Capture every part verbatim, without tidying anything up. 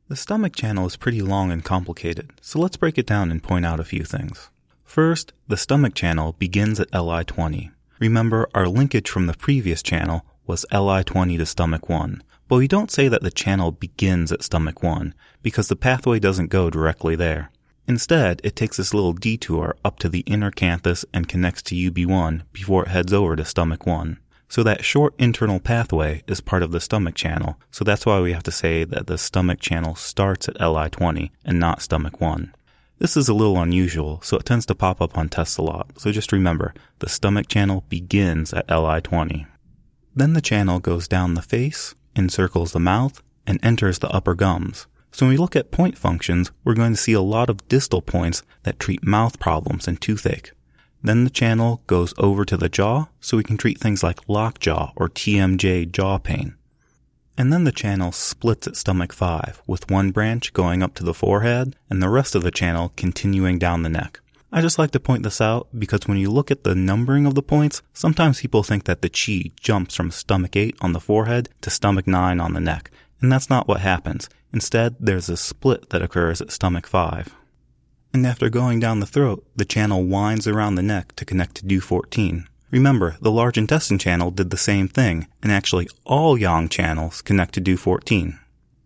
The stomach channel is pretty long and complicated, so let's break it down and point out a few things. First, the stomach channel begins at L I twenty. Remember, our linkage from the previous channel was L I twenty to stomach one, but we don't say that the channel begins at stomach one, because the pathway doesn't go directly there. Instead, it takes this little detour up to the inner canthus and connects to U B one before it heads over to stomach one. So that short internal pathway is part of the stomach channel, so that's why we have to say that the stomach channel starts at L I twenty and not stomach one. This is a little unusual, so it tends to pop up on tests a lot, so just remember, the stomach channel begins at L I twenty. Then the channel goes down the face, encircles the mouth, and enters the upper gums. So when we look at point functions, we're going to see a lot of distal points that treat mouth problems and toothache. Then the channel goes over to the jaw, so we can treat things like lockjaw or T M J jaw pain. And then the channel splits at stomach five, with one branch going up to the forehead and the rest of the channel continuing down the neck. I just like to point this out because when you look at the numbering of the points, sometimes people think that the chi jumps from stomach eight on the forehead to stomach nine on the neck, and that's not what happens. Instead, there's a split that occurs at stomach five. And after going down the throat, the channel winds around the neck to connect to D U fourteen. Remember, the large intestine channel did the same thing, and actually all yang channels connect to D U fourteen.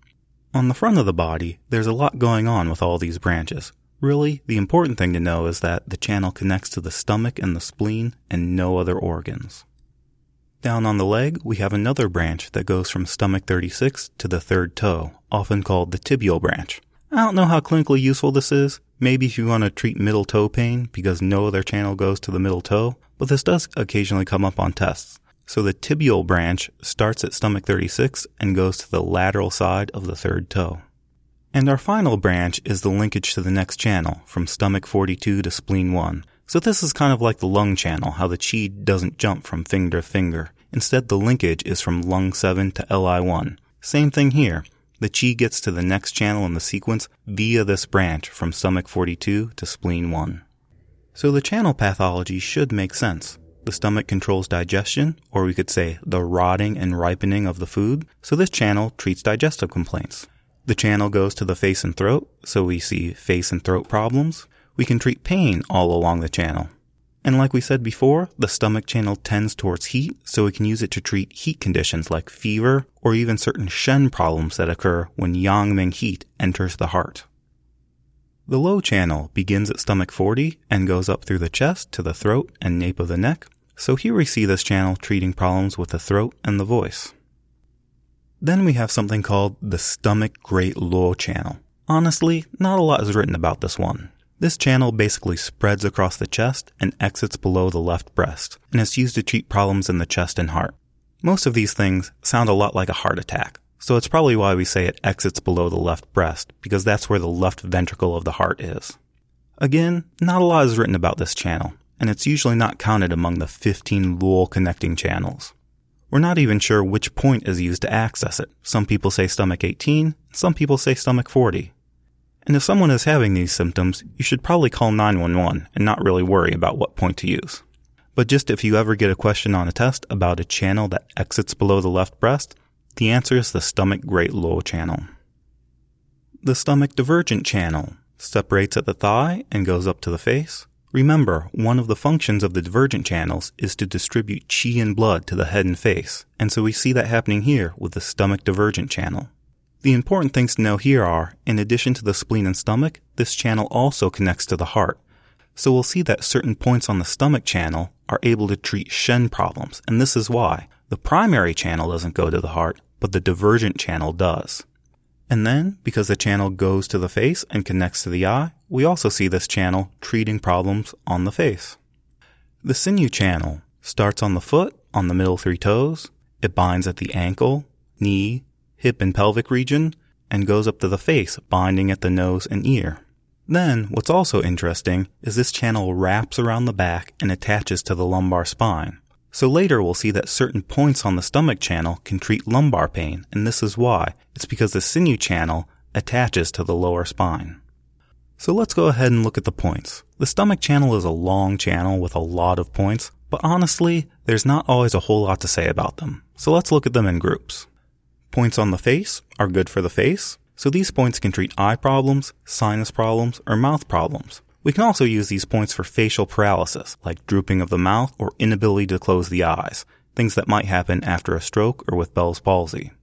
On the front of the body, there's a lot going on with all these branches. Really, the important thing to know is that the channel connects to the stomach and the spleen and no other organs. Down on the leg, we have another branch that goes from stomach thirty-six to the third toe, often called the tibial branch. I don't know how clinically useful this is. Maybe if you want to treat middle toe pain because no other channel goes to the middle toe, but this does occasionally come up on tests. So the tibial branch starts at stomach thirty-six and goes to the lateral side of the third toe. And our final branch is the linkage to the next channel, from stomach forty-two to spleen one. So this is kind of like the lung channel, how the chi doesn't jump from finger to finger. Instead, the linkage is from lung seven to L I one. Same thing here. The chi gets to the next channel in the sequence via this branch from stomach forty-two to spleen one. So the channel pathology should make sense. The stomach controls digestion, or we could say the rotting and ripening of the food, so this channel treats digestive complaints. The channel goes to the face and throat, so we see face and throat problems. We can treat pain all along the channel. And like we said before, the stomach channel tends towards heat, so we can use it to treat heat conditions like fever or even certain Shen problems that occur when Yang Ming heat enters the heart. The low channel begins at stomach forty and goes up through the chest to the throat and nape of the neck, so here we see this channel treating problems with the throat and the voice. Then we have something called the stomach great luo channel. Honestly, not a lot is written about this one. This channel basically spreads across the chest and exits below the left breast, and it's used to treat problems in the chest and heart. Most of these things sound a lot like a heart attack, so it's probably why we say it exits below the left breast, because that's where the left ventricle of the heart is. Again, not a lot is written about this channel, and it's usually not counted among the fifteen luo connecting channels. We're not even sure which point is used to access it. Some people say stomach eighteen, some people say stomach forty. And if someone is having these symptoms, you should probably call nine one one and not really worry about what point to use. But just if you ever get a question on a test about a channel that exits below the left breast, the answer is the stomach great luo channel. The stomach divergent channel separates at the thigh and goes up to the face. Remember, one of the functions of the divergent channels is to distribute qi and blood to the head and face, and so we see that happening here with the stomach divergent channel. The important things to know here are, in addition to the spleen and stomach, this channel also connects to the heart. So we'll see that certain points on the stomach channel are able to treat Shen problems, and this is why. The primary channel doesn't go to the heart, but the divergent channel does. And then, because the channel goes to the face and connects to the eye, we also see this channel treating problems on the face. The sinew channel starts on the foot, on the middle three toes. It binds at the ankle, knee, hip and pelvic region, and goes up to the face, binding at the nose and ear. Then, what's also interesting is this channel wraps around the back and attaches to the lumbar spine. So later we'll see that certain points on the stomach channel can treat lumbar pain, and this is why. It's because the sinew channel attaches to the lower spine. So let's go ahead and look at the points. The stomach channel is a long channel with a lot of points, but honestly, there's not always a whole lot to say about them. So let's look at them in groups. Points on the face are good for the face. So these points can treat eye problems, sinus problems, or mouth problems. We can also use these points for facial paralysis, like drooping of the mouth or inability to close the eyes, things that might happen after a stroke or with Bell's palsy.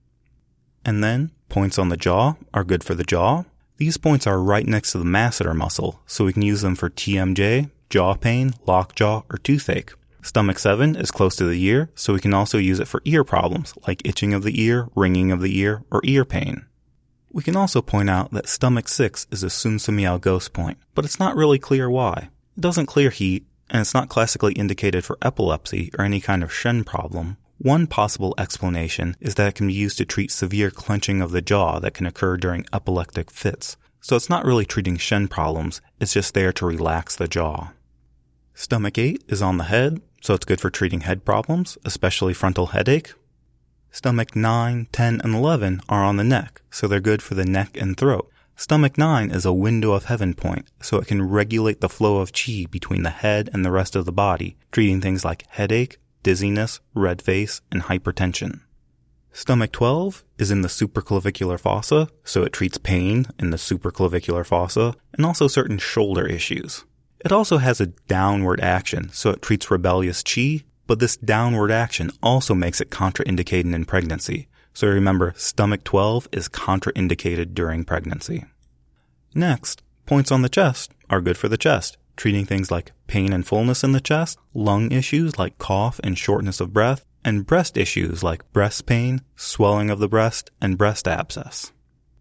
And then, points on the jaw are good for the jaw. These points are right next to the masseter muscle, so we can use them for T M J, jaw pain, lockjaw, or toothache. Stomach seven is close to the ear, so we can also use it for ear problems, like itching of the ear, ringing of the ear, or ear pain. We can also point out that stomach six is a Sun Sum Yao ghost point, but it's not really clear why. It doesn't clear heat, and it's not classically indicated for epilepsy or any kind of Shen problem. One possible explanation is that it can be used to treat severe clenching of the jaw that can occur during epileptic fits. So it's not really treating Shen problems, it's just there to relax the jaw. Stomach eight is on the head, so it's good for treating head problems, especially frontal headache. Stomach nine, ten, and eleven are on the neck, so they're good for the neck and throat. Stomach nine is a window of heaven point, so it can regulate the flow of qi between the head and the rest of the body, treating things like headache, dizziness, red face, and hypertension. Stomach twelve is in the supraclavicular fossa, so it treats pain in the supraclavicular fossa, and also certain shoulder issues. It also has a downward action, so it treats rebellious qi, but this downward action also makes it contraindicated in pregnancy. So remember, stomach twelve is contraindicated during pregnancy. Next, points on the chest are good for the chest, treating things like pain and fullness in the chest, lung issues like cough and shortness of breath, and breast issues like breast pain, swelling of the breast, and breast abscess.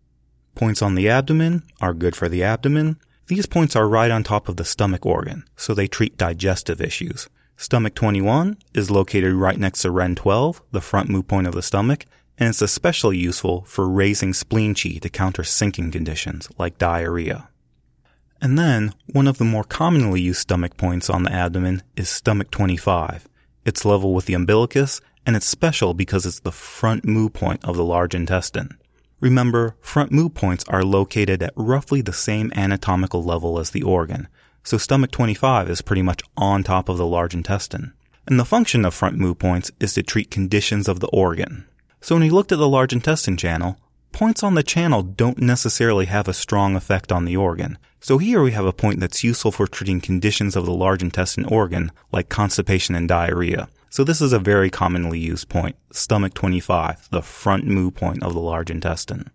Points on the abdomen are good for the abdomen. These points are right on top of the stomach organ, so they treat digestive issues. Stomach twenty-one is located right next to Ren twelve, the front mu point of the stomach, and it's especially useful for raising spleen qi to counter sinking conditions like diarrhea. And then, one of the more commonly used stomach points on the abdomen is stomach twenty-five. It's level with the umbilicus, and it's special because it's the front mu point of the large intestine. Remember, front mu points are located at roughly the same anatomical level as the organ, so stomach twenty-five is pretty much on top of the large intestine. And the function of front mu points is to treat conditions of the organ. So when we looked at the large intestine channel, points on the channel don't necessarily have a strong effect on the organ. So here we have a point that's useful for treating conditions of the large intestine organ, like constipation and diarrhea. So this is a very commonly used point, stomach twenty-five, the front mu point of the large intestine.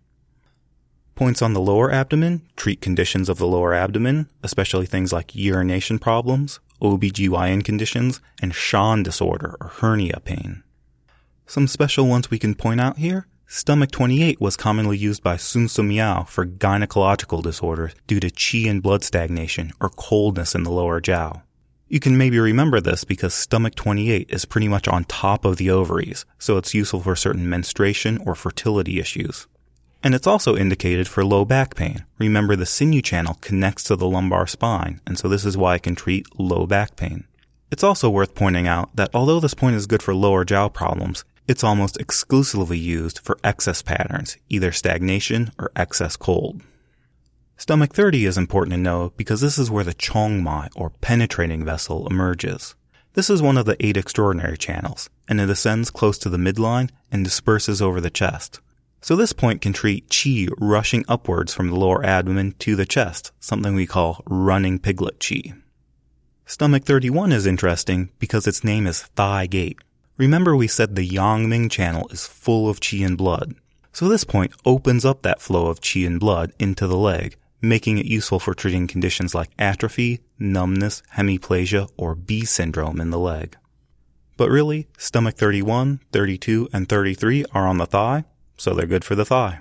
Points on the lower abdomen treat conditions of the lower abdomen, especially things like urination problems, O B G Y N conditions, and Shan disorder or hernia pain. Some special ones we can point out here. Stomach twenty-eight was commonly used by Sun Sum Yao for gynecological disorders due to qi and blood stagnation or coldness in the lower jiao. You can maybe remember this because stomach twenty-eight is pretty much on top of the ovaries, so it's useful for certain menstruation or fertility issues. And it's also indicated for low back pain. Remember, the sinew channel connects to the lumbar spine, and so this is why it can treat low back pain. It's also worth pointing out that although this point is good for lower jiao problems, it's almost exclusively used for excess patterns, either stagnation or excess cold. Stomach thirty is important to know because this is where the chongmai, or penetrating vessel, emerges. This is one of the eight extraordinary channels, and it ascends close to the midline and disperses over the chest. So this point can treat qi rushing upwards from the lower abdomen to the chest, something we call running piglet qi. Stomach thirty-one is interesting because its name is thigh gate. Remember we said the Yangming channel is full of qi and blood. So this point opens up that flow of qi and blood into the leg, making it useful for treating conditions like atrophy, numbness, hemiplasia, or B syndrome in the leg. But really, stomach thirty-one, thirty-two, and thirty-three are on the thigh, so they're good for the thigh.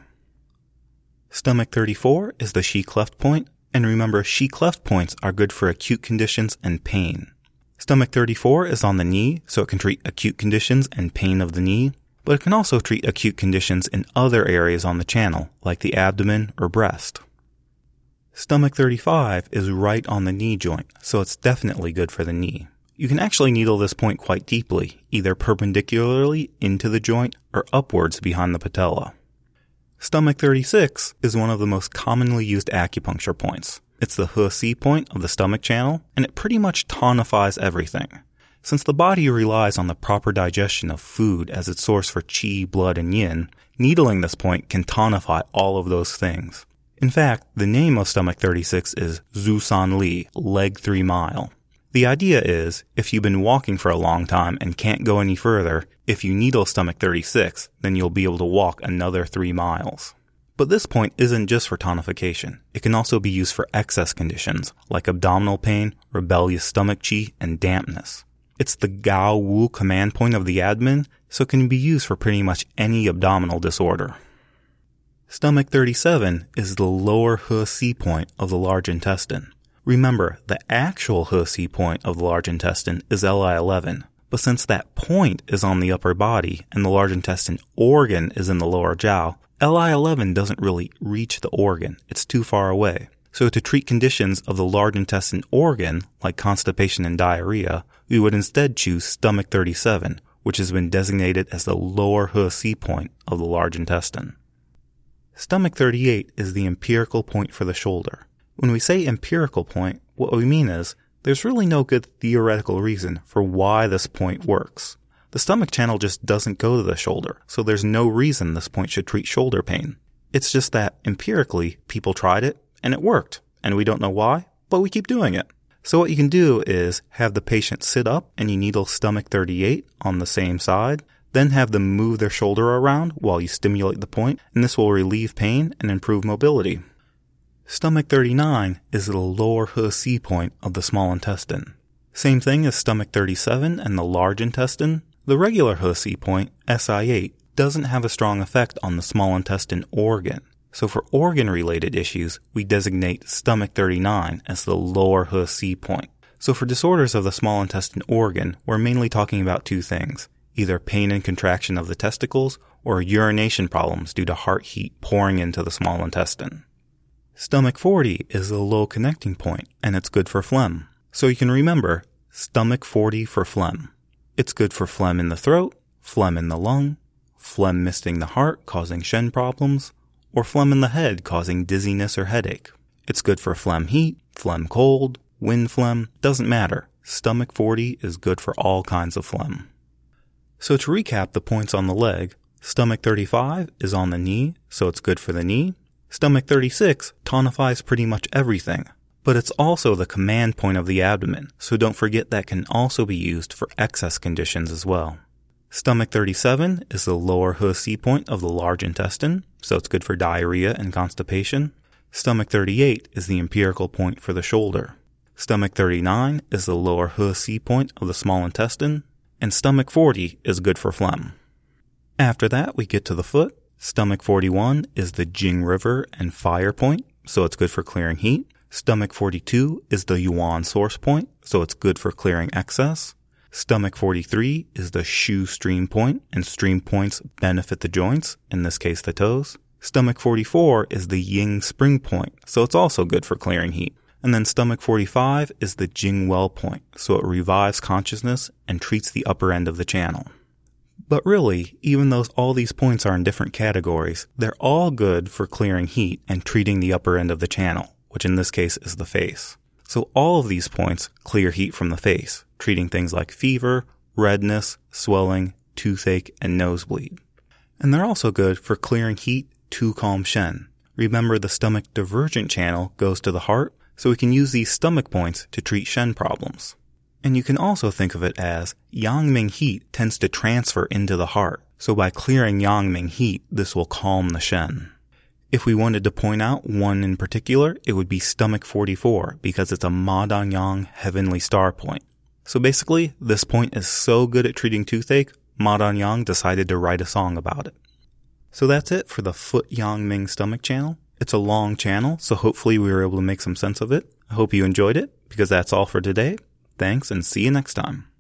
Stomach thirty-four is the Shi cleft point, and remember, Shi cleft points are good for acute conditions and pain. Stomach thirty-four is on the knee, so it can treat acute conditions and pain of the knee, but it can also treat acute conditions in other areas on the channel, like the abdomen or breast. Stomach thirty-five is right on the knee joint, so it's definitely good for the knee. You can actually needle this point quite deeply, either perpendicularly into the joint or upwards behind the patella. Stomach thirty-six is one of the most commonly used acupuncture points. It's the He Si point of the stomach channel, and it pretty much tonifies everything. Since the body relies on the proper digestion of food as its source for qi, blood, and yin, needling this point can tonify all of those things. In fact, the name of stomach thirty-six is Zhu San Li, leg three mile. The idea is, if you've been walking for a long time and can't go any further, if you needle stomach thirty-six, then you'll be able to walk another three miles. But this point isn't just for tonification. It can also be used for excess conditions, like abdominal pain, rebellious stomach qi, and dampness. It's the Gao Wu command point of the abdomen, so it can be used for pretty much any abdominal disorder. Stomach thirty-seven is the lower He Si point of the large intestine. Remember, the actual He Si point of the large intestine is L I eleven, but since that point is on the upper body and the large intestine organ is in the lower jiao, L I eleven doesn't really reach the organ. It's too far away. So to treat conditions of the large intestine organ, like constipation and diarrhea, we would instead choose stomach thirty-seven, which has been designated as the lower He Si point of the large intestine. Stomach thirty-eight is the empirical point for the shoulder. When we say empirical point, what we mean is there's really no good theoretical reason for why this point works. The stomach channel just doesn't go to the shoulder, so there's no reason this point should treat shoulder pain. It's just that, empirically, people tried it, and it worked, and we don't know why, but we keep doing it. So what you can do is have the patient sit up and you needle stomach thirty-eight on the same side, then have them move their shoulder around while you stimulate the point, and this will relieve pain and improve mobility. Stomach thirty-nine is the lower He Si point of the small intestine. Same thing as stomach thirty-seven and the large intestine. The regular He Si point, S I eight, doesn't have a strong effect on the small intestine organ. So for organ-related issues, we designate stomach thirty-nine as the lower He Si point. So for disorders of the small intestine organ, we're mainly talking about two things, either pain and contraction of the testicles or urination problems due to heart heat pouring into the small intestine. Stomach forty is the low connecting point, and it's good for phlegm. So you can remember, stomach forty for phlegm. It's good for phlegm in the throat, phlegm in the lung, phlegm misting the heart causing Shen problems, or phlegm in the head causing dizziness or headache. It's good for phlegm heat, phlegm cold, wind phlegm, doesn't matter. Stomach forty is good for all kinds of phlegm. So to recap the points on the leg, stomach thirty-five is on the knee, so it's good for the knee. Stomach thirty-six tonifies pretty much everything, but it's also the command point of the abdomen, so don't forget that can also be used for excess conditions as well. Stomach thirty-seven is the lower He Si point of the large intestine, so it's good for diarrhea and constipation. Stomach thirty-eight is the empirical point for the shoulder. Stomach thirty-nine is the lower He Si point of the small intestine, and stomach forty is good for phlegm. After that, we get to the foot. Stomach forty-one is the Jing River and fire point, so it's good for clearing heat. Stomach forty-two is the Yuan source point, so it's good for clearing excess. Stomach forty-three is the Shu stream point, and stream points benefit the joints, in this case the toes. Stomach forty-four is the Ying spring point, so it's also good for clearing heat. And then stomach forty-five is the Jing well point, so it revives consciousness and treats the upper end of the channel. But really, even though all these points are in different categories, they're all good for clearing heat and treating the upper end of the channel, which in this case is the face. So all of these points clear heat from the face, treating things like fever, redness, swelling, toothache, and nosebleed. And they're also good for clearing heat to calm Shen. Remember, the stomach divergent channel goes to the heart, so we can use these stomach points to treat Shen problems. And you can also think of it as Yangming heat tends to transfer into the heart, so by clearing Yangming heat, this will calm the Shen. If we wanted to point out one in particular, it would be stomach forty-four, because it's a Ma Dan Yang heavenly star point. So basically, this point is so good at treating toothache, Ma Dan Yang decided to write a song about it. So that's it for the foot Yangming stomach channel. It's a long channel, so hopefully we were able to make some sense of it. I hope you enjoyed it, because that's all for today. Thanks, and see you next time.